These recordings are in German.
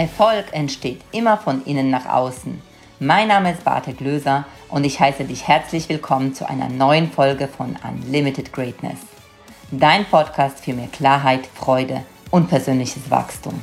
Erfolg entsteht immer von innen nach außen. Mein Name ist Barte Glöser und ich heiße dich herzlich willkommen zu einer neuen Folge von Unlimited Greatness. Dein Podcast für mehr Klarheit, Freude und persönliches Wachstum.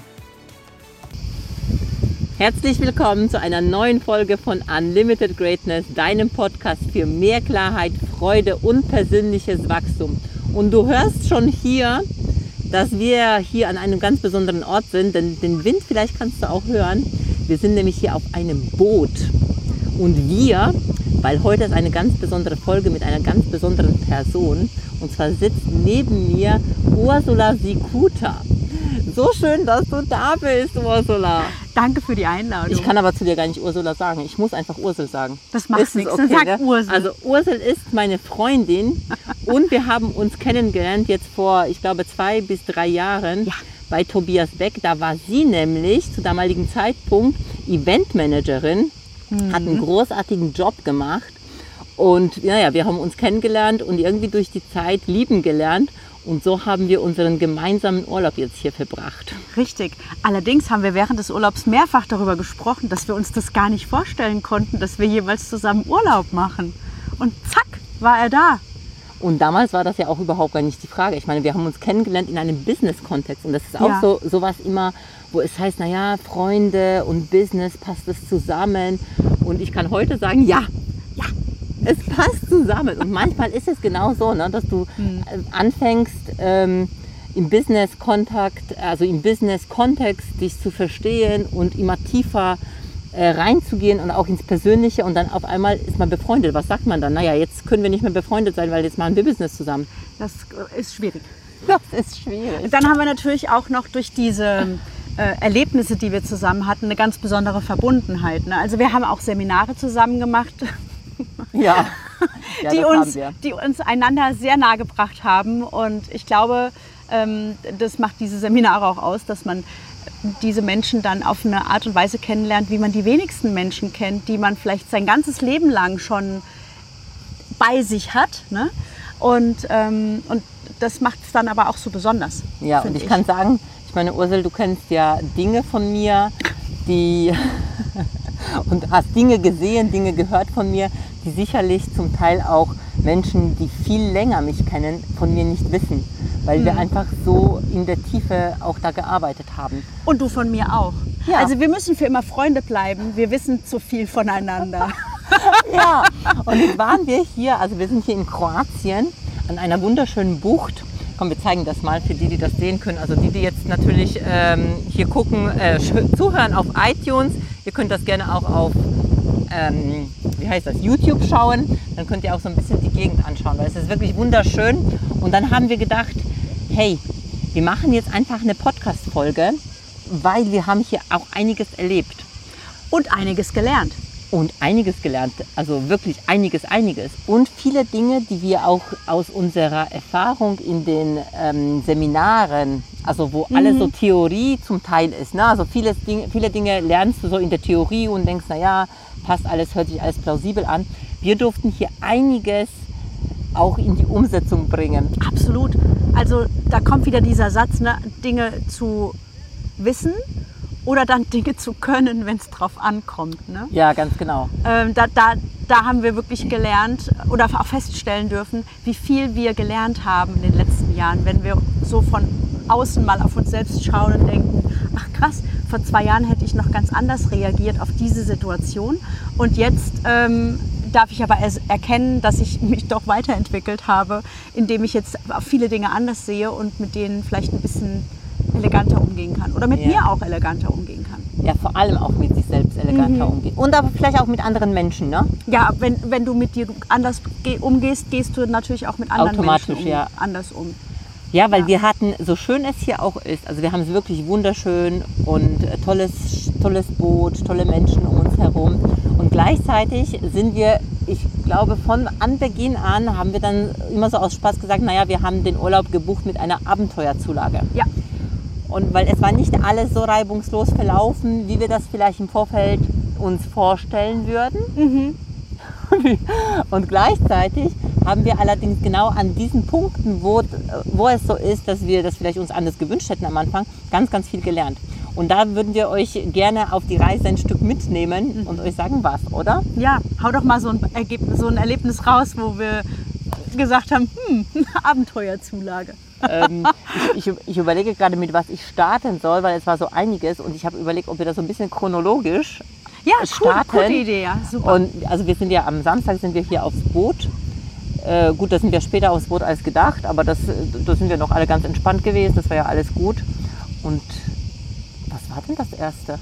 Herzlich willkommen zu einer neuen Folge von Unlimited Greatness, deinem Podcast für mehr Klarheit, Freude und persönliches Wachstum. Und du hörst schon hier, dass wir hier an einem ganz besonderen Ort sind, denn den Wind vielleicht kannst du auch hören. Wir sind nämlich hier auf einem Boot und wir, weil heute ist eine ganz besondere Folge mit einer ganz besonderen Person, und zwar sitzt neben mir Ursula Sikuta. So schön, dass du da bist, Ursula. Danke für die Einladung. Ich kann aber zu dir gar nicht Ursula sagen. Ich muss einfach Ursel sagen. Das macht nichts. Okay, dann sag Ursel. Also Ursel ist meine Freundin und wir haben uns kennengelernt jetzt vor, ich glaube, 2 bis 3 Jahren bei Tobias Beck. Da war sie nämlich zu damaligen Zeitpunkt Eventmanagerin, hat einen großartigen Job gemacht und wir haben uns kennengelernt und irgendwie durch die Zeit lieben gelernt. Und so haben wir unseren gemeinsamen Urlaub jetzt hier verbracht. Richtig. Allerdings haben wir während des Urlaubs mehrfach darüber gesprochen, dass wir uns das gar nicht vorstellen konnten, dass wir jeweils zusammen Urlaub machen. Und zack, war er da. Und damals war das ja auch überhaupt gar nicht die Frage. Ich meine, wir haben uns kennengelernt in einem Business-Kontext. Und das ist auch sowas immer, wo es heißt, naja, Freunde und Business, passt es zusammen? Und ich kann heute sagen, ja. Es passt zusammen und manchmal ist es genau so, ne, dass du anfängst im Business-Kontext dich zu verstehen und immer tiefer reinzugehen und auch ins Persönliche und dann auf einmal ist man befreundet. Was sagt man dann? Naja, jetzt können wir nicht mehr befreundet sein, weil jetzt machen wir Business zusammen. Das ist schwierig. Das ist schwierig. Dann haben wir natürlich auch noch durch diese Erlebnisse, die wir zusammen hatten, eine ganz besondere Verbundenheit. Ne? Also wir haben auch Seminare zusammen gemacht. Die uns einander sehr nahe gebracht haben. Und ich glaube, das macht diese Seminare auch aus, dass man diese Menschen dann auf eine Art und Weise kennenlernt, wie man die wenigsten Menschen kennt, die man vielleicht sein ganzes Leben lang schon bei sich hat. Ne? Und das macht es dann aber auch so besonders. Ja, und ich kann sagen, ich meine, Ursel, du kennst ja Dinge von mir, und hast Dinge gesehen, Dinge gehört von mir, die sicherlich zum Teil auch Menschen, die viel länger mich kennen, von mir nicht wissen, weil wir einfach so in der Tiefe auch da gearbeitet haben. Und du von mir auch. Ja. Also wir müssen für immer Freunde bleiben, wir wissen zu viel voneinander. Ja, und jetzt waren wir hier, also wir sind hier in Kroatien an einer wunderschönen Bucht. Komm, wir zeigen das mal für die, die das sehen können. Also die jetzt natürlich hier gucken, zuhören auf iTunes. Ihr könnt das gerne auch auf YouTube schauen. Dann könnt ihr auch so ein bisschen die Gegend anschauen, weil es ist wirklich wunderschön. Und dann haben wir gedacht, hey, wir machen jetzt einfach eine Podcast-Folge, weil wir haben hier auch einiges erlebt. Und einiges gelernt. Und einiges gelernt, also wirklich einiges. Und viele Dinge, die wir auch aus unserer Erfahrung in den Seminaren, also wo alles so Theorie zum Teil ist, ne? Also viele Dinge lernst du so in der Theorie und denkst, naja, passt alles, hört sich alles plausibel an. Wir durften hier einiges auch in die Umsetzung bringen. Absolut. Also da kommt wieder dieser Satz, ne? Dinge zu wissen oder dann Dinge zu können, wenn es drauf ankommt. Ne? Ja, ganz genau. Da haben wir wirklich gelernt oder auch feststellen dürfen, wie viel wir gelernt haben in den letzten Jahren, wenn wir so von außen mal auf uns selbst schauen und denken, ach krass, vor 2 Jahren hätte ich noch ganz anders reagiert auf diese Situation und jetzt darf ich aber erkennen, dass ich mich doch weiterentwickelt habe, indem ich jetzt viele Dinge anders sehe und mit denen vielleicht ein bisschen eleganter umgehen kann oder mit mir auch eleganter umgehen kann. Ja, vor allem auch mit sich selbst eleganter umgehen. Und aber vielleicht auch mit anderen Menschen, ne? Ja, wenn du mit dir anders umgehst, gehst du natürlich auch mit anderen Menschen anders um. Ja, weil wir hatten, so schön es hier auch ist, also wir haben es wirklich wunderschön und tolles Boot, tolle Menschen um uns herum. Und gleichzeitig sind wir, ich glaube, von Anbeginn an haben wir dann immer so aus Spaß gesagt, naja, wir haben den Urlaub gebucht mit einer Abenteuerzulage. Ja. Und weil es war nicht alles so reibungslos verlaufen, wie wir das vielleicht im Vorfeld uns vorstellen würden. Und gleichzeitig haben wir allerdings genau an diesen Punkten, wo es so ist, dass wir das vielleicht uns anders gewünscht hätten am Anfang, ganz, ganz viel gelernt. Und da würden wir euch gerne auf die Reise ein Stück mitnehmen und euch sagen, was, oder? Ja, hau doch mal so ein Erlebnis raus, wo wir gesagt haben, Abenteuerzulage. Ich überlege gerade, mit was ich starten soll, weil es war so einiges und ich habe überlegt, ob wir das so ein bisschen chronologisch starten. Gute Idee, ja, super. Und also wir sind ja am Samstag sind wir hier aufs Boot. Gut, da sind wir später aufs Boot als gedacht, aber da sind wir noch alle ganz entspannt gewesen, das war ja alles gut. Und was war denn das Erste?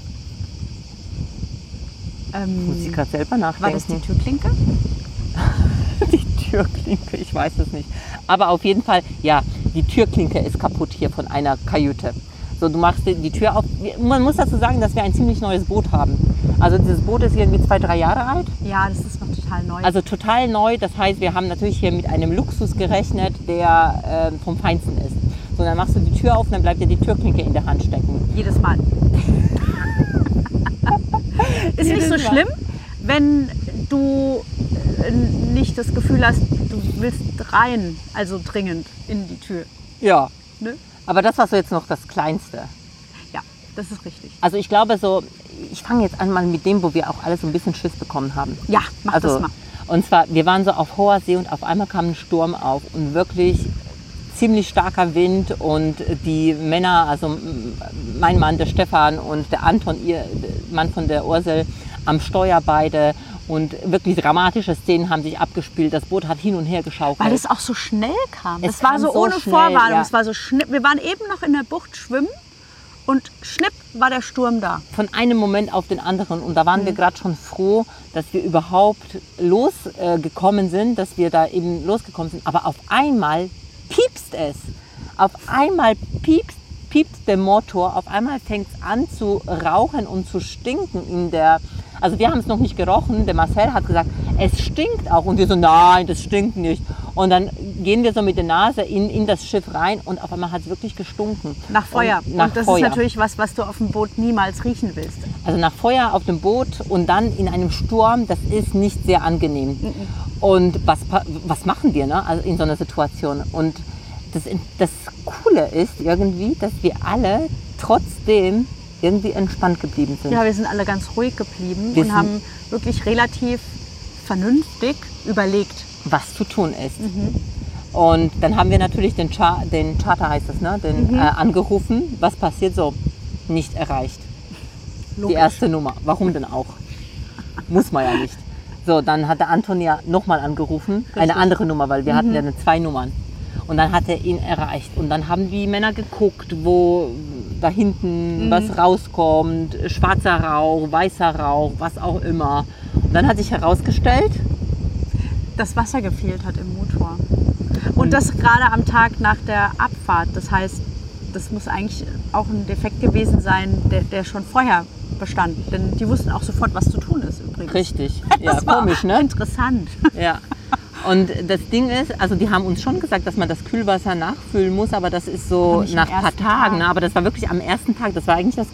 Muss ich gerade selber nachdenken. War das die Türklinke? Die Türklinke, ich weiß es nicht. Aber auf jeden Fall, ja, die Türklinke ist kaputt hier von einer Kajüte. So, du machst die Tür auf. Man muss dazu sagen, dass wir ein ziemlich neues Boot haben. Also dieses Boot ist irgendwie 2-3 Jahre alt. Ja, das ist noch total neu. Also total neu. Das heißt, wir haben natürlich hier mit einem Luxus gerechnet, der vom Feinsten ist. So, dann machst du die Tür auf und dann bleibt dir die Türklinke in der Hand stecken. Jedes Mal. Ist nicht so schlimm, wenn du nicht das Gefühl hast, du willst rein, also dringend in die Tür. Ja. Ne? Aber das war so jetzt noch das Kleinste. Ja, das ist richtig. Also ich glaube so, ich fange jetzt an mal mit dem, wo wir auch alle so ein bisschen Schiss bekommen haben. Ja, mach das mal. Und zwar, wir waren so auf hoher See und auf einmal kam ein Sturm auf und wirklich ziemlich starker Wind und die Männer, also mein Mann, der Stefan und der Anton, ihr Mann von der Ursel, am Steuer beide. Und wirklich dramatische Szenen haben sich abgespielt. Das Boot hat hin und her geschaukelt. Weil es auch so schnell kam. Es Das war kam so so ohne schnell, Vorwarnung. ja. Es war so schnipp. Wir waren eben noch in der Bucht schwimmen und schnipp war der Sturm da. Von einem Moment auf den anderen. Und da waren wir gerade schon froh, dass wir überhaupt losgekommen sind, dass wir da eben losgekommen sind. Aber auf einmal piepst es. Auf einmal piepst der Motor. Auf einmal fängt es an zu rauchen und zu stinken in der... Also wir haben es noch nicht gerochen. Der Marcel hat gesagt, es stinkt auch. Und wir so, nein, das stinkt nicht. Und dann gehen wir so mit der Nase in das Schiff rein und auf einmal hat es wirklich gestunken. Nach Feuer. Und das ist natürlich was du auf dem Boot niemals riechen willst. Also nach Feuer auf dem Boot und dann in einem Sturm, das ist nicht sehr angenehm. Und was machen wir, ne? Also in so einer Situation? Und das Coole ist irgendwie, dass wir alle trotzdem irgendwie entspannt geblieben sind. Ja, wir sind alle ganz ruhig geblieben und haben wirklich relativ vernünftig überlegt, was zu tun ist. Und dann haben wir natürlich den Charter, heißt es, ne? Angerufen. Was passiert so? Nicht erreicht. Logisch. Die erste Nummer. Warum denn auch? Muss man ja nicht. So, dann hat der Anton ja nochmal angerufen. Richtig. Eine andere Nummer, weil wir hatten ja 2 Nummern. Und dann hat er ihn erreicht. Und dann haben die Männer geguckt, wo da hinten was rauskommt. Schwarzer Rauch, weißer Rauch, was auch immer. Und dann hat sich herausgestellt, dass Wasser gefehlt hat im Motor. Und das gerade am Tag nach der Abfahrt. Das heißt, das muss eigentlich auch ein Defekt gewesen sein, der schon vorher bestand. Denn die wussten auch sofort, was zu tun ist übrigens. Richtig. Ja, das war komisch, ne? Interessant. Ja. Und das Ding ist, also die haben uns schon gesagt, dass man das Kühlwasser nachfüllen muss, aber das ist so nach ein paar Tagen. Ne? Aber das war wirklich am ersten Tag, das war eigentlich das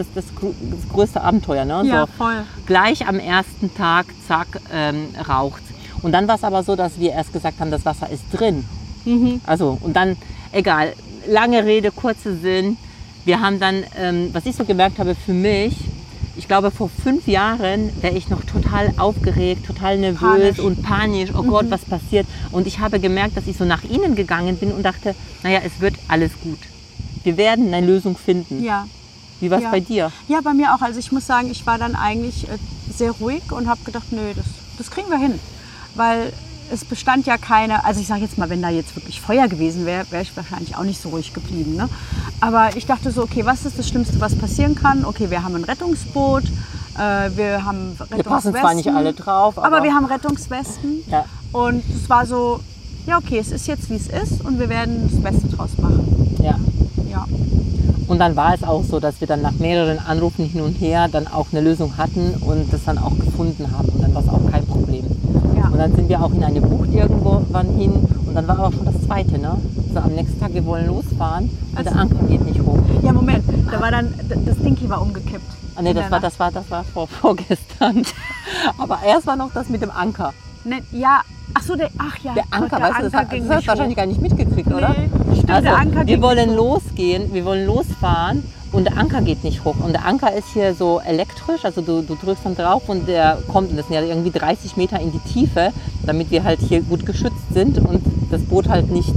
größte Abenteuer. Ne? Ja, so, voll. Gleich am ersten Tag, zack, raucht. Und dann war es aber so, dass wir erst gesagt haben, das Wasser ist drin. Also, und dann, egal, lange Rede, kurzer Sinn. Wir haben dann, was ich so gemerkt habe für mich, ich glaube, vor 5 Jahren wäre ich noch total aufgeregt, total nervös und panisch. Oh Gott, was passiert? Und ich habe gemerkt, dass ich so nach innen gegangen bin und dachte, naja, es wird alles gut. Wir werden eine Lösung finden. Ja. Wie war es bei dir? Ja, bei mir auch. Also ich muss sagen, ich war dann eigentlich sehr ruhig und habe gedacht, nö, das kriegen wir hin. Weil es bestand ja keine, also ich sage jetzt mal, wenn da jetzt wirklich Feuer gewesen wäre, wäre ich wahrscheinlich auch nicht so ruhig geblieben. Ne? Aber ich dachte so, okay, was ist das Schlimmste, was passieren kann? Okay, wir haben ein Rettungsboot, wir haben Rettungswesten. Wir passen zwar nicht alle drauf, aber wir haben Rettungswesten. Ja. Und es war so, ja okay, es ist jetzt wie es ist und wir werden das Beste draus machen. Ja. Ja. Und dann war es auch so, dass wir dann nach mehreren Anrufen hin und her dann auch eine Lösung hatten und das dann auch gefunden haben. Und dann war es auch kein Problem. Ja. Und dann sind wir auch in eine Bucht irgendwann hin und dann war aber schon das Zweite, ne? So am nächsten Tag, wir wollen losfahren und der Anker geht nicht hoch. Ja, Moment, da war dann, das Dinky war umgekippt. Ah, nee, das war vorgestern. Aber erst war noch das mit dem Anker. Ne, ja, ach so, der Anker, Der Anker, weißt du, das hast du ging nicht wahrscheinlich hoch. gar nicht mitgekriegt, oder? Nee, stimmt. Stimmt, der Anker wir ging wollen nicht hoch. losgehen, wir wollen losfahren und der Anker geht nicht hoch. Und der Anker ist hier so elektrisch, also du drückst dann drauf und der kommt, und das sind ja irgendwie 30 Meter in die Tiefe, damit wir halt hier gut geschützt sind und das Boot halt nicht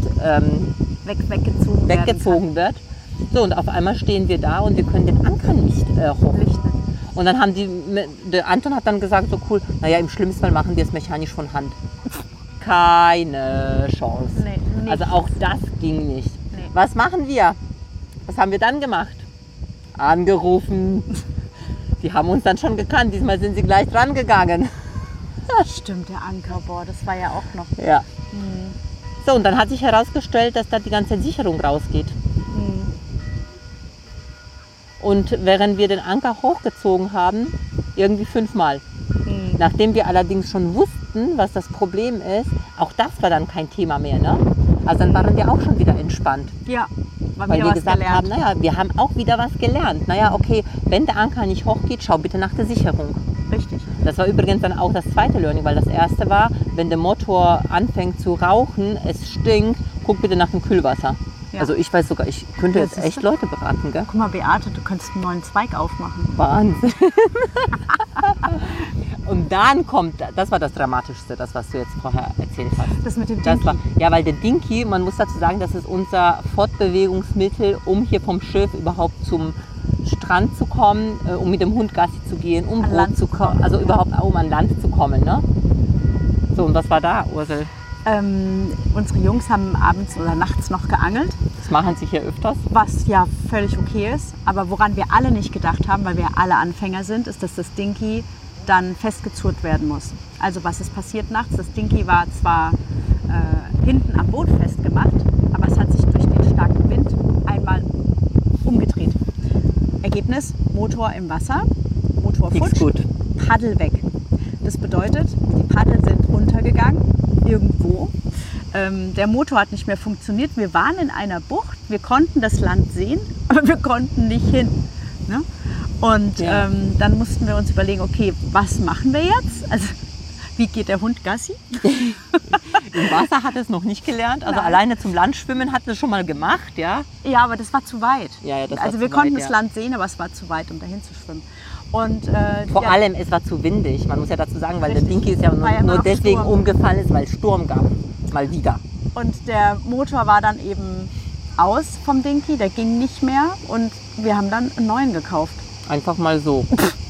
weggezogen wird. So, und auf einmal stehen wir da und wir können den Anker nicht hochrichten. Und dann haben der Anton hat dann gesagt, so cool, naja, im schlimmsten Fall machen wir es mechanisch von Hand. Keine Chance. Nee, nicht. Also auch das ging nicht. Nee. Was machen wir? Was haben wir dann gemacht? Angerufen. Die haben uns dann schon gekannt. Diesmal sind sie gleich dran gegangen. Stimmt, der Anker, boah, das war ja auch noch. Ja. So, und dann hat sich herausgestellt, dass da die ganze Sicherung rausgeht. Und während wir den Anker hochgezogen haben, irgendwie 5-mal. Nachdem wir allerdings schon wussten, was das Problem ist, auch das war dann kein Thema mehr. Ne? Also dann waren wir auch schon wieder entspannt. Ja, weil wir gesagt haben, naja, wir haben auch wieder was gelernt. Naja, okay, wenn der Anker nicht hochgeht, schau bitte nach der Sicherung. Richtig. Das war übrigens dann auch das zweite Learning, weil das erste war, wenn der Motor anfängt zu rauchen, es stinkt, guck bitte nach dem Kühlwasser. Ja. Also ich weiß sogar, ich könnte jetzt echt Leute beraten, gell? Guck mal, Beate, du könntest einen neuen Zweig aufmachen. Wahnsinn. Und dann kommt, das war das Dramatischste, das, was du jetzt vorher erzählt hast. Das mit dem Dinky. Ja, weil der Dinky, man muss dazu sagen, das ist unser Fortbewegungsmittel, um hier vom Schiff überhaupt zum Strand zu kommen, um mit dem Hund Gassi zu gehen, um Boot zu kommen, also überhaupt auch um an Land zu kommen. Ne? So, und was war da, Ursel? Unsere Jungs haben abends oder nachts noch geangelt. Das machen sie hier öfters. Was ja völlig okay ist. Aber woran wir alle nicht gedacht haben, weil wir alle Anfänger sind, ist, dass das Dinky dann festgezurrt werden muss. Also was ist passiert nachts? Das Dinky war zwar hinten am Boot festgemacht, aber es hat sich durch den starken Wind einmal umgedreht. Ergebnis, Motor im Wasser, Motor futsch, Paddel weg. Das bedeutet, die Paddel sind runtergegangen, irgendwo. Der Motor hat nicht mehr funktioniert. Wir waren in einer Bucht, wir konnten das Land sehen, aber wir konnten nicht hin. Ne? Und ja. Dann mussten wir uns überlegen, okay, was machen wir jetzt? Also, wie geht der Hund Gassi? Im Wasser hat er es noch nicht gelernt. Also alleine zum Landschwimmen hat er es schon mal gemacht, ja? Ja, aber das war zu weit. Ja, das also war wir zu konnten weit, das ja. Land sehen, aber es war zu weit, um dahin zu schwimmen. Und, Vor allem, es war zu windig. Man muss ja dazu sagen, weil Richtig. der Dinky ist ja nur deswegen Sturm. Umgefallen ist, weil es Sturm gab. Mal wieder. Und der Motor war dann eben aus vom Dinky, der ging nicht mehr und wir haben dann einen neuen gekauft. Einfach mal so.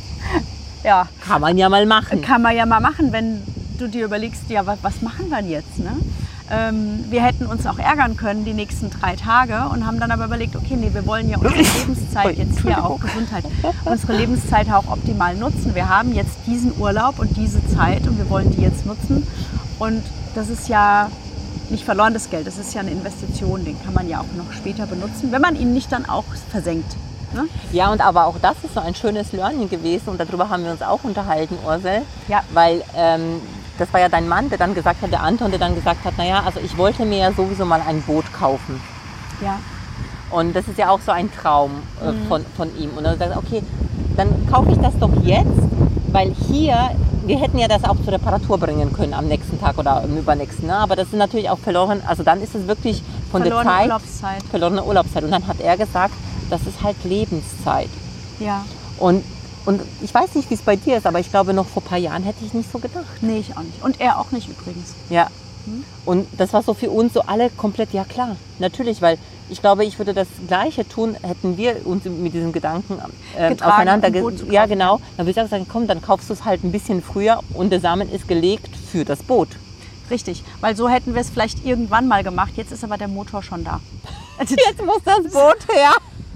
Ja. Kann man ja mal machen. Kann man ja mal machen, wenn du dir überlegst, ja, was machen wir denn jetzt? Ne? Wir hätten uns auch ärgern können die nächsten 3 Tage und haben dann aber überlegt, okay, nee, wir wollen ja unsere Lebenszeit jetzt hier auch Gesundheit, unsere Lebenszeit auch optimal nutzen. Wir haben jetzt diesen Urlaub und diese Zeit und wir wollen die jetzt nutzen. Und das ist ja nicht verlorenes Geld, das ist ja eine Investition, den kann man ja auch noch später benutzen, wenn man ihn nicht dann auch versenkt. Ne? Ja, und aber auch das ist so ein schönes Learning gewesen und darüber haben wir uns auch unterhalten, Ursel. Ja. Weil das war ja dein Mann, der dann gesagt hat, der Anton, der dann gesagt hat, naja, also ich wollte mir ja sowieso mal ein Boot kaufen. Ja. Und das ist ja auch so ein Traum von ihm. Und dann sagt er, okay, dann kaufe ich das doch jetzt, weil hier, wir hätten ja das auch zur Reparatur bringen können am nächsten Tag oder im übernächsten. Ne? Aber das ist natürlich auch verloren, also dann ist es wirklich von verlorene der Zeit, Urlaubszeit. verlorene Urlaubszeit. Und dann hat er gesagt, das ist halt Lebenszeit. Ja. Und ich weiß nicht, wie es bei dir ist, aber ich glaube, noch vor ein paar Jahren hätte ich nicht so gedacht. Nee, ich auch nicht. Und er auch nicht übrigens. Ja. Und das war so für uns so alle komplett, ja klar, natürlich, weil ich glaube, ich würde das Gleiche tun, hätten wir uns mit diesem Gedanken auseinander... Ja, genau. Dann würde ich sagen, komm, dann kaufst du es halt ein bisschen früher und der Samen ist gelegt für das Boot. Richtig, weil so hätten wir es vielleicht irgendwann mal gemacht. Jetzt ist aber der Motor schon da. Also jetzt muss das Boot her.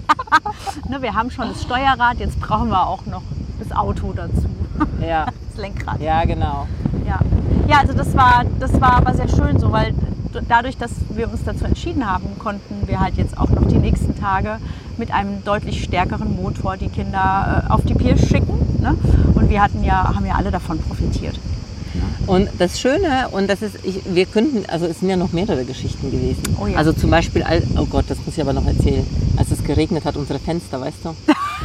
Ne, wir haben schon das Steuerrad, jetzt brauchen wir auch noch das Auto dazu. Ja. Das Lenkrad. Ja, genau. Ja, also das war aber sehr schön so, weil dadurch, dass wir uns dazu entschieden haben, konnten wir halt jetzt auch noch die nächsten Tage mit einem deutlich stärkeren Motor die Kinder auf die Pier schicken. Ne? Und wir haben ja alle davon profitiert. Und das Schöne, und das ist, wir könnten, also es sind ja noch mehrere Geschichten gewesen. Oh ja. Also zum Beispiel, oh Gott, das muss ich aber noch erzählen, als es geregnet hat, unsere Fenster, weißt du?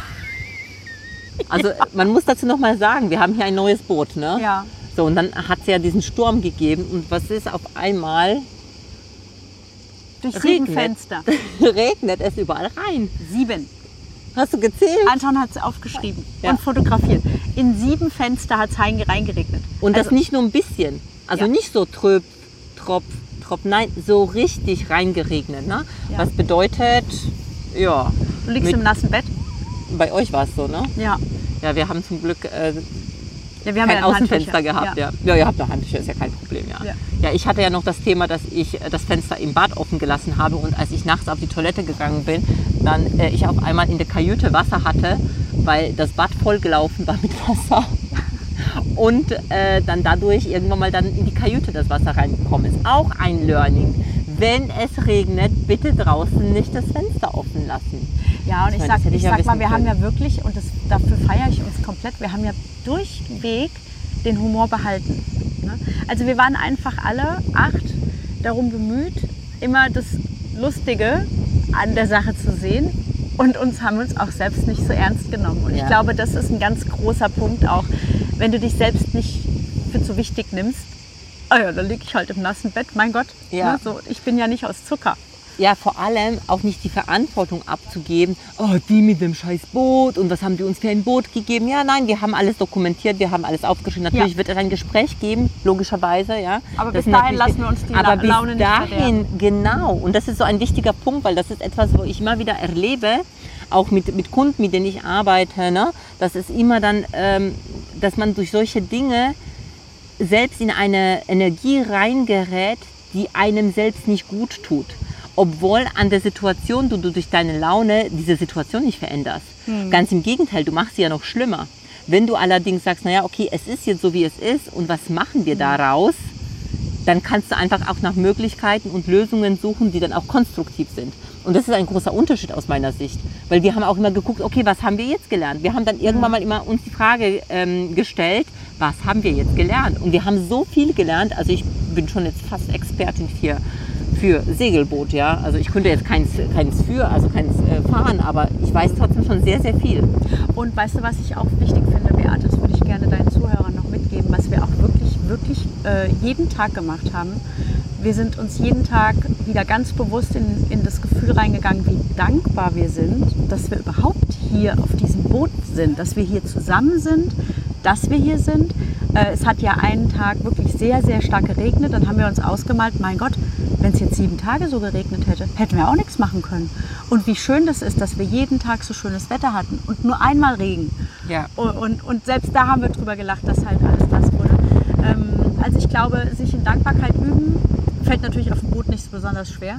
Also man muss dazu noch mal sagen, wir haben hier ein neues Boot, ne? Ja. So, und dann hat es ja diesen Sturm gegeben und was ist auf einmal? Durch 7 Fenster. Regnet es überall rein. 7. Hast du gezählt? Anton hat es aufgeschrieben und fotografiert. In 7 Fenster hat es reingeregnet. Und das nicht nur ein bisschen. Also nicht so Tropf, nein, so richtig reingeregnet. Ne? Ja. Was bedeutet, ja. Du liegst im nassen Bett? Bei euch war es so, ne? Ja. Ja, wir haben zum Glück wir haben kein Außenfenster gehabt. Ja, ihr habt noch Handtücher, ist ja kein Problem. Ja, ich hatte ja noch das Thema, dass ich das Fenster im Bad offen gelassen habe und als ich nachts auf die Toilette gegangen bin, dann ich auf einmal in der Kajüte Wasser hatte, weil das Bad vollgelaufen war mit Wasser. Und dann dadurch irgendwann mal dann in die Kajüte das Wasser reingekommen ist. Auch ein Learning. Wenn es regnet, bitte draußen nicht das Fenster offen lassen. Ja, und ich sag mal, wir haben ja wirklich, und dafür feiere ich uns komplett, wir haben ja durchweg den Humor behalten. Ne? Also wir waren einfach alle 8 darum bemüht, immer das Lustige an der Sache zu sehen und haben uns auch selbst nicht so ernst genommen. Und ich glaube, das ist ein ganz großer Punkt auch, wenn du dich selbst nicht für zu wichtig nimmst. Ah ja, da liege ich halt im nassen Bett, mein Gott. Ja. Ne, so, ich bin ja nicht aus Zucker. Ja, vor allem auch nicht die Verantwortung abzugeben, oh, die mit dem scheiß Boot und was haben die uns für ein Boot gegeben? Ja, nein, wir haben alles dokumentiert, wir haben alles aufgeschrieben. Natürlich wird es ein Gespräch geben, logischerweise, ja. Aber bis dahin lassen wir uns die Laune nicht verderben. Genau. Und das ist so ein wichtiger Punkt, weil das ist etwas, wo ich immer wieder erlebe, auch mit Kunden, mit denen ich arbeite, ne? Das ist immer dann, dass man durch solche Dinge selbst in eine Energie reingerät, die einem selbst nicht gut tut. Obwohl an der Situation du durch deine Laune diese Situation nicht veränderst. Ganz im Gegenteil, du machst sie ja noch schlimmer. Wenn du allerdings sagst, naja, okay, es ist jetzt so, wie es ist und was machen wir daraus, dann kannst du einfach auch nach Möglichkeiten und Lösungen suchen, die dann auch konstruktiv sind. Und das ist ein großer Unterschied aus meiner Sicht. Weil wir haben auch immer geguckt, okay, was haben wir jetzt gelernt? Wir haben dann irgendwann mal immer uns die Frage gestellt, was haben wir jetzt gelernt? Und wir haben so viel gelernt, also ich bin schon jetzt fast Expertin für Segelboot, ja. Also ich könnte jetzt keins fahren, aber ich weiß trotzdem schon sehr, sehr viel. Und weißt du, was ich auch wichtig finde, Beate, das würde ich gerne deinen Zuhörern noch mitgeben, was wir auch wirklich jeden Tag gemacht haben. Wir sind uns jeden Tag wieder ganz bewusst in das Gefühl reingegangen, wie dankbar wir sind, dass wir überhaupt hier auf diesem Boot sind, dass wir hier zusammen sind, dass wir hier sind. Es hat ja einen Tag wirklich sehr, sehr stark geregnet. Dann haben wir uns ausgemalt, mein Gott, wenn es jetzt 7 Tage so geregnet hätte, hätten wir auch nichts machen können. Und wie schön das ist, dass wir jeden Tag so schönes Wetter hatten und nur einmal Regen. Ja. Und selbst da haben wir drüber gelacht, dass halt alles nass wurde. Also ich glaube, sich in Dankbarkeit üben, fällt natürlich auf dem Boot nicht so besonders schwer.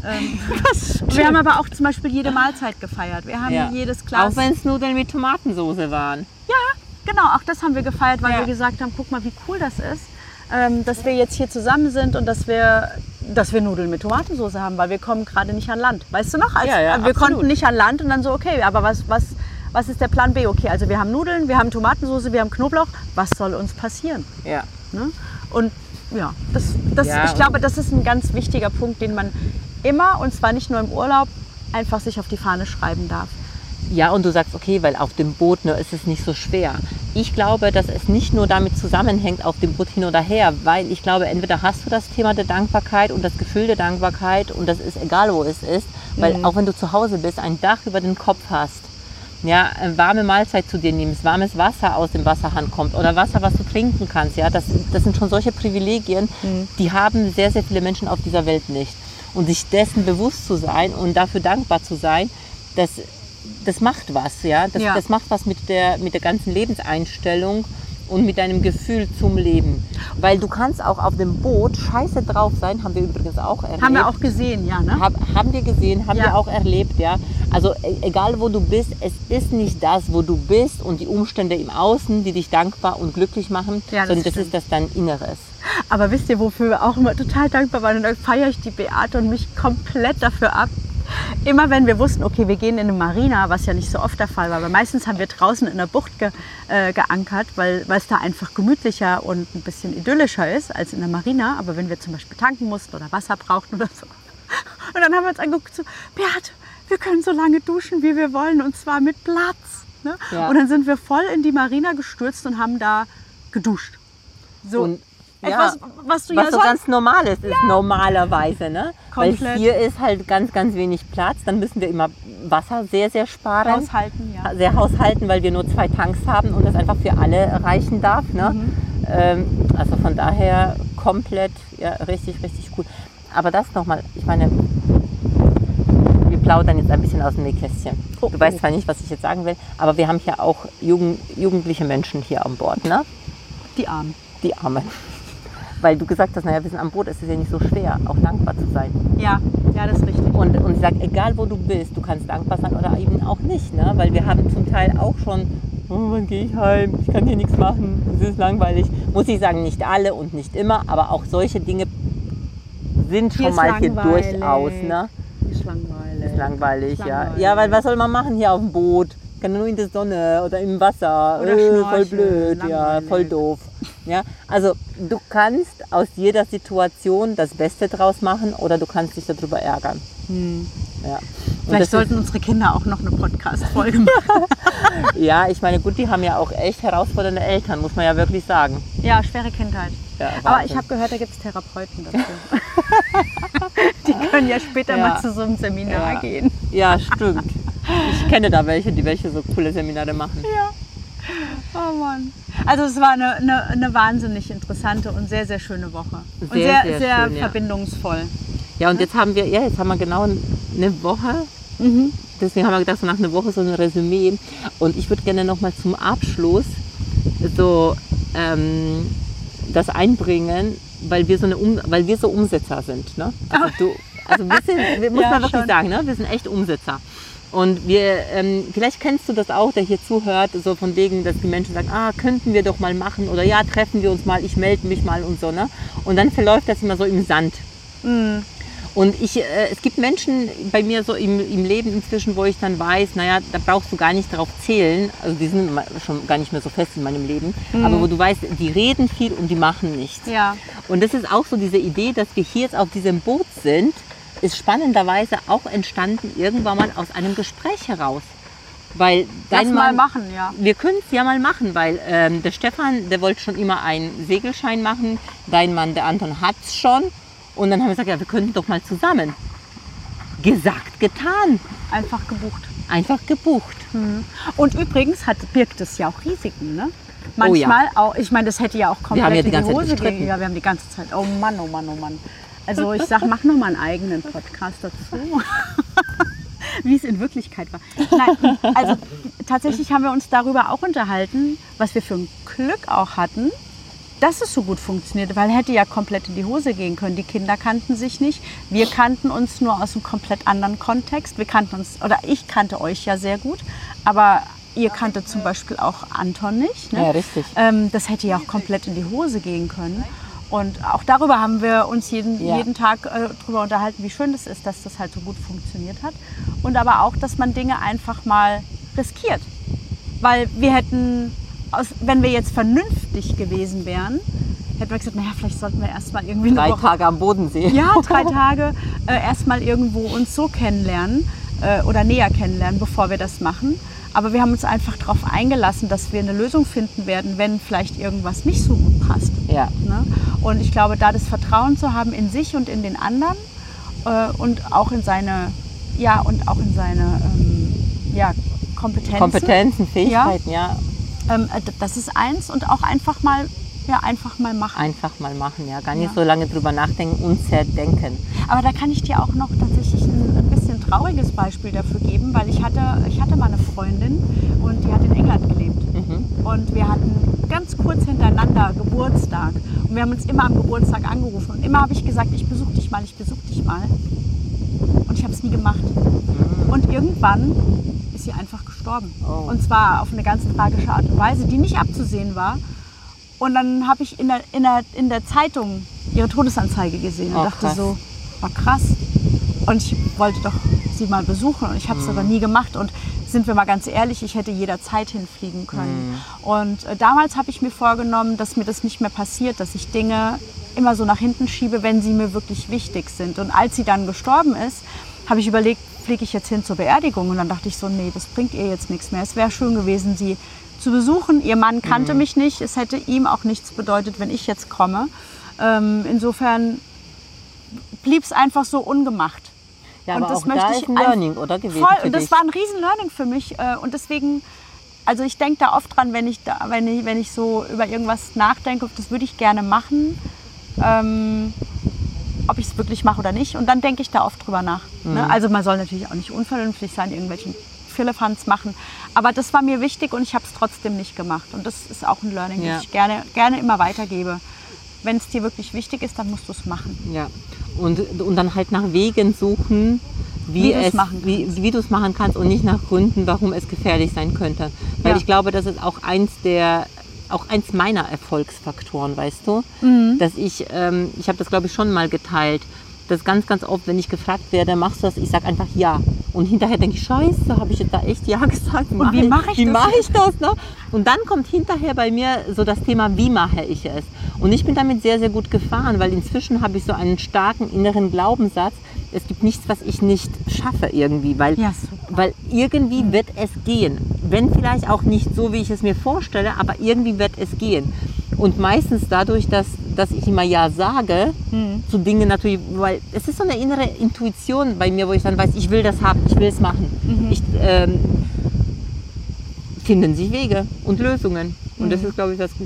Wir haben aber auch zum Beispiel jede Mahlzeit gefeiert. Wir haben jedes Glas... Auch wenn es Nudeln mit Tomatensoße waren. Ja, genau, auch das haben wir gefeiert, weil wir gesagt haben, guck mal, wie cool das ist, dass wir jetzt hier zusammen sind und dass wir Nudeln mit Tomatensoße haben, weil wir kommen gerade nicht an Land. Weißt du noch? Wir konnten nicht an Land und dann so, okay, aber was ist der Plan B? Okay, also wir haben Nudeln, wir haben Tomatensoße, wir haben Knoblauch. Was soll uns passieren? Ja. Ne? Und ja, ich glaube, das ist ein ganz wichtiger Punkt, den man immer, und zwar nicht nur im Urlaub, einfach sich auf die Fahne schreiben darf. Ja, und du sagst, okay, weil auf dem Boot ist es nicht so schwer. Ich glaube, dass es nicht nur damit zusammenhängt, auf dem Boot hin oder her, weil ich glaube, entweder hast du das Thema der Dankbarkeit und das Gefühl der Dankbarkeit und das ist egal, wo es ist, weil auch wenn du zu Hause bist, ein Dach über den Kopf hast, ja, eine warme Mahlzeit zu dir nimmst, warmes Wasser aus dem Wasserhahn kommt oder Wasser, was du trinken kannst, ja, das sind schon solche Privilegien, die haben sehr, sehr viele Menschen auf dieser Welt nicht. Und sich dessen bewusst zu sein und dafür dankbar zu sein, das macht was, ja. Das macht was mit der ganzen Lebenseinstellung und mit deinem Gefühl zum Leben. Weil du kannst auch auf dem Boot scheiße drauf sein, haben wir übrigens auch erlebt. Haben wir auch gesehen, ja, ne? Haben wir gesehen, haben wir auch erlebt, ja. Also egal wo du bist, es ist nicht das, wo du bist und die Umstände im Außen, die dich dankbar und glücklich machen, sondern das ist dein Inneres. Aber wisst ihr, wofür wir auch immer total dankbar waren? Und dann feiere ich die Beate und mich komplett dafür ab. Immer wenn wir wussten, okay, wir gehen in eine Marina, was ja nicht so oft der Fall war, aber meistens haben wir draußen in der Bucht geankert, weil es da einfach gemütlicher und ein bisschen idyllischer ist als in der Marina. Aber wenn wir zum Beispiel tanken mussten oder Wasser brauchten oder so. Und dann haben wir uns angeguckt, so, Beate, wir können so lange duschen, wie wir wollen, und zwar mit Platz. Ne? Ja. Und dann sind wir voll in die Marina gestürzt und haben da geduscht. So. Etwas, was du was ja so sonst... ganz Normales ist normalerweise, ne? Komplett. Weil hier ist halt ganz, ganz wenig Platz. Dann müssen wir immer Wasser sehr, sehr sparen. Haushalten, ja. Sehr haushalten, weil wir nur 2 Tanks haben und das einfach für alle reichen darf. Ne? Also von daher komplett, ja, richtig, richtig cool. Aber das nochmal, ich meine, wir plaudern jetzt ein bisschen aus dem Nähkästchen. Du weißt zwar nicht, was ich jetzt sagen will, aber wir haben hier auch jugendliche Menschen hier an Bord, ne? Die Armen. Die Armen. Weil du gesagt hast, naja, wir sind am Boot, es ist ja nicht so schwer, auch dankbar zu sein. Ja, das ist richtig. Und ich sage, egal wo du bist, du kannst dankbar sein oder eben auch nicht. Ne? Weil wir haben zum Teil auch schon, oh, wann gehe ich heim, ich kann hier nichts machen, es ist langweilig. Muss ich sagen, nicht alle und nicht immer, aber auch solche Dinge sind schon mal hier durchaus. Ne? Ist langweilig. Ist langweilig, ja. Ja, weil was soll man machen hier auf dem Boot? Kann nur in der Sonne oder im Wasser. Oder voll blöd, langweilig. ja, voll doof. Ja, also du kannst aus jeder Situation das Beste draus machen oder du kannst dich darüber ärgern. Ja. Vielleicht sollten unsere Kinder auch noch eine Podcast-Folge machen. Ja, ich meine, gut, die haben ja auch echt herausfordernde Eltern, muss man ja wirklich sagen. Ja, schwere Kindheit. Ja, aber ich habe gehört, da gibt es Therapeuten dazu. Die können ja später mal zu so einem Seminar gehen. Ja, stimmt. Ich kenne da welche, die so coole Seminare machen. Ja. Oh Mann. Also es war eine wahnsinnig interessante und sehr, sehr schöne Woche. Und sehr schön, verbindungsvoll. Ja, und jetzt haben wir genau eine Woche. Deswegen haben wir gedacht, so nach einer Woche so ein Resümee. Und ich würde gerne noch mal zum Abschluss so das einbringen, weil wir so Umsetzer sind. Ne? Also muss man wirklich sagen, ne? Wir sind echt Umsetzer. Und vielleicht kennst du das auch, der hier zuhört, so von wegen, dass die Menschen sagen, könnten wir doch mal machen oder ja, treffen wir uns mal, ich melde mich mal und so. Ne? Und dann verläuft das immer so im Sand. Und es gibt Menschen bei mir so im Leben inzwischen, wo ich dann weiß, naja, da brauchst du gar nicht drauf zählen, also die sind schon gar nicht mehr so fest in meinem Leben, aber wo du weißt, die reden viel und die machen nichts. Ja. Und das ist auch so diese Idee, dass wir hier jetzt auf diesem Boot sind, ist spannenderweise auch entstanden irgendwann mal aus einem Gespräch heraus. Weil mal machen, ja. Wir können es ja mal machen, weil der Stefan, der wollte schon immer einen Segelschein machen, dein Mann, der Anton, hat es schon. Und dann haben wir gesagt, ja, wir könnten doch mal zusammen. Gesagt, getan. Einfach gebucht. Einfach gebucht. Und übrigens birgt es ja auch Risiken, ne? Manchmal auch, ich meine, das hätte ja auch komplett in die Hose gehen. Ja, wir haben die ganze Zeit, oh Mann, oh Mann, oh Mann. Also ich sag, mach noch mal einen eigenen Podcast dazu. Wie es in Wirklichkeit war. Nein, also tatsächlich haben wir uns darüber auch unterhalten, was wir für ein Glück auch hatten, dass es so gut funktioniert, weil hätte ja komplett in die Hose gehen können. Die Kinder kannten sich nicht. Wir kannten uns nur aus einem komplett anderen Kontext. Ich kannte euch ja sehr gut, aber ihr kanntet zum Beispiel auch Anton nicht. Ne? Ja, richtig. Das hätte ja auch komplett in die Hose gehen können. Und auch darüber haben wir uns jeden Tag drüber unterhalten, wie schön das ist, dass das halt so gut funktioniert hat. Und aber auch, dass man Dinge einfach mal riskiert. Weil wir hätten, wenn wir jetzt vernünftig gewesen wären, hätten wir gesagt, naja, vielleicht sollten wir erstmal irgendwie eine 3 Woche, Tage am Bodensee. Ja, 3 Tage erstmal irgendwo uns so kennenlernen oder näher kennenlernen, bevor wir das machen. Aber wir haben uns einfach darauf eingelassen, dass wir eine Lösung finden werden, wenn vielleicht irgendwas nicht so gut passt. Ja. Ne? Und ich glaube, da das Vertrauen zu haben in sich und in den anderen und auch in seine, Kompetenzen, Fähigkeiten, ja. Das ist eins und auch einfach mal machen. Einfach mal machen, ja. Gar nicht so lange drüber nachdenken und zerdenken. Aber da kann ich dir auch noch tatsächlich ein bisschen trauriges Beispiel dafür geben, weil ich hatte mal eine Freundin und die hat in England gelebt. Und wir hatten ganz kurz hintereinander Geburtstag. Und wir haben uns immer am Geburtstag angerufen. Und immer habe ich gesagt, ich besuche dich mal. Und ich habe es nie gemacht. Und irgendwann ist sie einfach gestorben. Oh. Und zwar auf eine ganz tragische Art und Weise, die nicht abzusehen war. Und dann habe ich in der Zeitung ihre Todesanzeige gesehen und dachte so, war krass. Und ich wollte doch sie mal besuchen und ich habe es aber nie gemacht. Und sind wir mal ganz ehrlich, ich hätte jederzeit hinfliegen können. Und damals habe ich mir vorgenommen, dass mir das nicht mehr passiert, dass ich Dinge immer so nach hinten schiebe, wenn sie mir wirklich wichtig sind. Und als sie dann gestorben ist, habe ich überlegt, fliege ich jetzt hin zur Beerdigung? Und dann dachte ich so, nee, das bringt ihr jetzt nichts mehr. Es wäre schön gewesen, sie zu besuchen. Ihr Mann kannte mich nicht. Es hätte ihm auch nichts bedeutet, wenn ich jetzt komme. Insofern blieb es einfach so ungemacht. Ja, und aber das auch möchte da ich ist ein Learning, oder? Gewesen voll, für und das dich. war ein riesen Learning für mich. Und deswegen, also ich denke da oft dran, wenn ich so über irgendwas nachdenke, das würde ich gerne machen, ob ich es wirklich mache oder nicht. Und dann denke ich da oft drüber nach. Ne? Also man soll natürlich auch nicht unvernünftig sein, irgendwelchen Firlefanz machen. Aber das war mir wichtig und ich habe es trotzdem nicht gemacht. Und das ist auch ein Learning, das ich gerne immer weitergebe. Wenn es dir wirklich wichtig ist, dann musst du es machen. Ja, und dann halt nach Wegen suchen, wie du es machen kannst und nicht nach Gründen, warum es gefährlich sein könnte. Weil ich glaube, das ist auch eins meiner Erfolgsfaktoren, weißt du? Dass ich habe das glaube ich schon mal geteilt, dass ganz, ganz oft, wenn ich gefragt werde, machst du das, ich sage einfach ja. Und hinterher denke ich, scheiße, habe ich jetzt da echt ja gesagt? Und wie mache ich das? Ne? Und dann kommt hinterher bei mir so das Thema, wie mache ich es? Und ich bin damit sehr, sehr gut gefahren, weil inzwischen habe ich so einen starken inneren Glaubenssatz, es gibt nichts, was ich nicht schaffe irgendwie, weil irgendwie wird es gehen. Wenn vielleicht auch nicht so, wie ich es mir vorstelle, aber irgendwie wird es gehen. Und meistens dadurch, dass ich immer ja sage zu Dingen natürlich, weil es ist so eine innere Intuition bei mir, wo ich dann weiß, ich will das haben, ich will es machen. Finden sich Wege und Lösungen. Und das ist, glaube ich, das,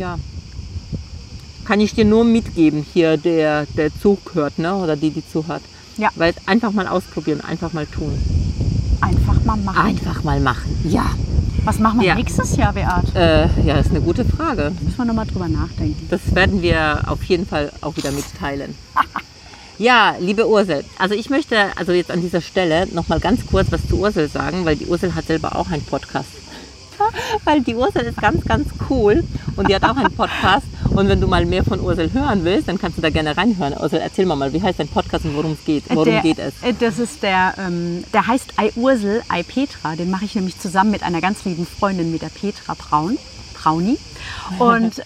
kann ich dir nur mitgeben, hier der zuhört, ne? Oder die zuhört. Ja. Weil einfach mal ausprobieren, einfach mal tun. Einfach mal machen. Einfach mal machen, ja. Was machen wir nächstes Jahr, Beat? Ja, das ist eine gute Frage. Da müssen wir nochmal drüber nachdenken. Das werden wir auf jeden Fall auch wieder mitteilen. Ja, liebe Ursel, also ich möchte jetzt an dieser Stelle nochmal ganz kurz was zu Ursel sagen, weil die Ursel hat selber auch einen Podcast. Weil die Ursel ist ganz, ganz cool und die hat auch einen Podcast. Und wenn du mal mehr von Ursel hören willst, dann kannst du da gerne reinhören. Ursel, erzähl mal, wie heißt dein Podcast und worum es geht? Worum geht es? Das ist der heißt I Ursel, I Petra. Den mache ich nämlich zusammen mit einer ganz lieben Freundin, mit der Petra Brauni. Und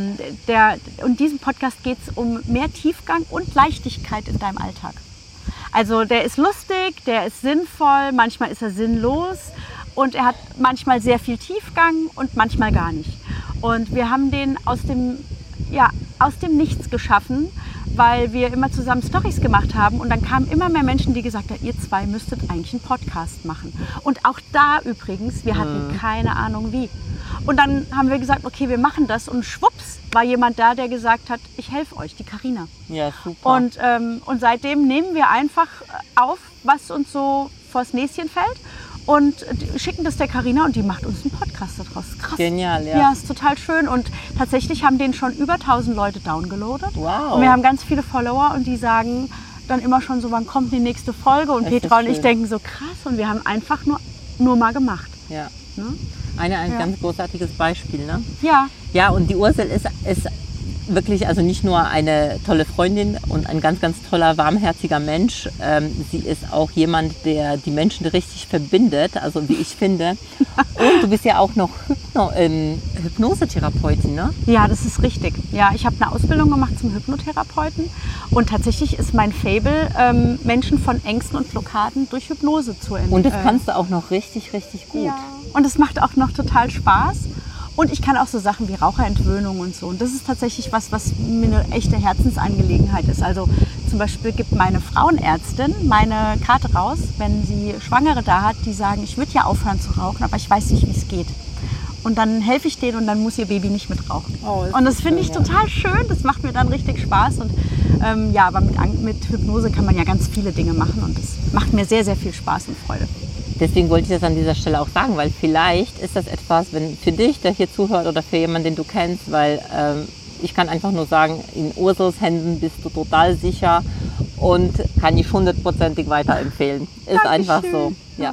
in diesem Podcast geht es um mehr Tiefgang und Leichtigkeit in deinem Alltag. Also der ist lustig, der ist sinnvoll, manchmal ist er sinnlos. Und er hat manchmal sehr viel Tiefgang und manchmal gar nicht. Und wir haben den aus dem Nichts geschaffen, weil wir immer zusammen Storys gemacht haben. Und dann kamen immer mehr Menschen, die gesagt haben, ihr zwei müsstet eigentlich einen Podcast machen. Und auch da übrigens, wir hatten keine Ahnung wie. Und dann haben wir gesagt, okay, wir machen das. Und schwupps war jemand da, der gesagt hat, ich helfe euch, die Carina. Ja, super. Und seitdem nehmen wir einfach auf, was uns so vors Näschen fällt. Und schicken das der Carina und die macht uns einen Podcast daraus. Krass. Genial, ja. Ja, ist total schön. Und tatsächlich haben den schon über 1000 Leute downgeloadet. Wow. Und wir haben ganz viele Follower und die sagen dann immer schon so, wann kommt die nächste Folge? Und Petra und ich denken so, krass. Und wir haben einfach nur mal gemacht. Ja. Ne? Ein ganz großartiges Beispiel, ne? Ja. Ja, und die Ursel ist wirklich also nicht nur eine tolle Freundin und ein ganz, ganz toller, warmherziger Mensch. Sie ist auch jemand, der die Menschen richtig verbindet, also wie ich finde. Und du bist ja auch noch Hypnosetherapeutin, ne? Ja, das ist richtig. Ja, ich habe eine Ausbildung gemacht zum Hypnotherapeuten. Und tatsächlich ist mein Faible, Menschen von Ängsten und Blockaden durch Hypnose zu entwickeln. Und das kannst du auch noch richtig, richtig gut. Ja. Und es macht auch noch total Spaß. Und ich kann auch so Sachen wie Raucherentwöhnung und so. Und das ist tatsächlich was mir eine echte Herzensangelegenheit ist. Also zum Beispiel gibt meine Frauenärztin meine Karte raus, wenn sie Schwangere da hat, die sagen, ich würde ja aufhören zu rauchen, aber ich weiß nicht, wie es geht. Und dann helfe ich denen und dann muss ihr Baby nicht mit rauchen. Und das finde ich total schön. Das macht mir dann richtig Spaß. Und aber mit Hypnose kann man ja ganz viele Dinge machen. Und das macht mir sehr, sehr viel Spaß und Freude. Deswegen wollte ich das an dieser Stelle auch sagen, weil vielleicht ist das etwas, wenn für dich, der hier zuhört oder für jemanden, den du kennst, weil ich kann einfach nur sagen, in Ursels Händen bist du total sicher und kann ich 100%ig weiterempfehlen. Ist Dankeschön. Einfach so.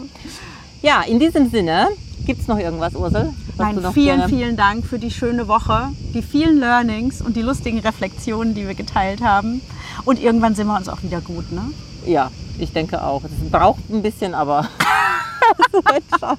Ja, in diesem Sinne, gibt es noch irgendwas, Ursel? Nein, vielen Dank für die schöne Woche, die vielen Learnings und die lustigen Reflexionen, die wir geteilt haben. Und irgendwann sind wir uns auch wieder gut, ne? Ja, ich denke auch. Es braucht ein bisschen, aber es wird schon.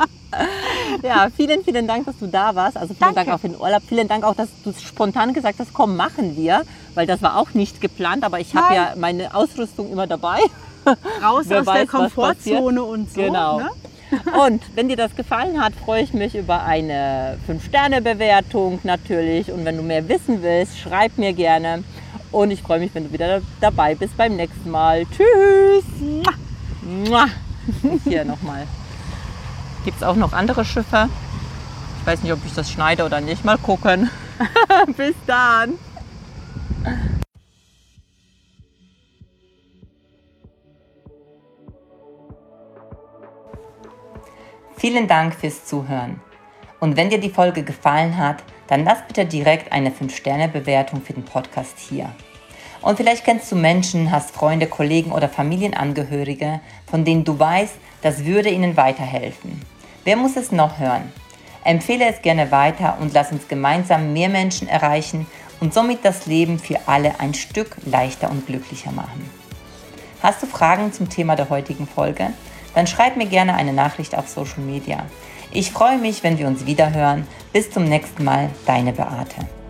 Ja, vielen, vielen Dank, dass du da warst. Also vielen Dank auch für den Urlaub. Vielen Dank auch, dass du spontan gesagt hast, komm, machen wir. Weil das war auch nicht geplant, aber ich habe ja meine Ausrüstung immer dabei. Raus aus der Komfortzone und so. Genau. Ne? Und wenn dir das gefallen hat, freue ich mich über eine 5-Sterne-Bewertung natürlich. Und wenn du mehr wissen willst, schreib mir gerne. Und ich freue mich, wenn du wieder dabei bist beim nächsten Mal. Tschüss! Mua. Hier nochmal. Gibt es auch noch andere Schiffe? Ich weiß nicht, ob ich das schneide oder nicht. Mal gucken. Bis dann! Vielen Dank fürs Zuhören. Und wenn dir die Folge gefallen hat, dann lass bitte direkt eine 5-Sterne-Bewertung für den Podcast hier. Und vielleicht kennst du Menschen, hast Freunde, Kollegen oder Familienangehörige, von denen du weißt, das würde ihnen weiterhelfen. Wer muss es noch hören? Empfehle es gerne weiter und lass uns gemeinsam mehr Menschen erreichen und somit das Leben für alle ein Stück leichter und glücklicher machen. Hast du Fragen zum Thema der heutigen Folge? Dann schreib mir gerne eine Nachricht auf Social Media. Ich freue mich, wenn wir uns wiederhören. Bis zum nächsten Mal, deine Beate.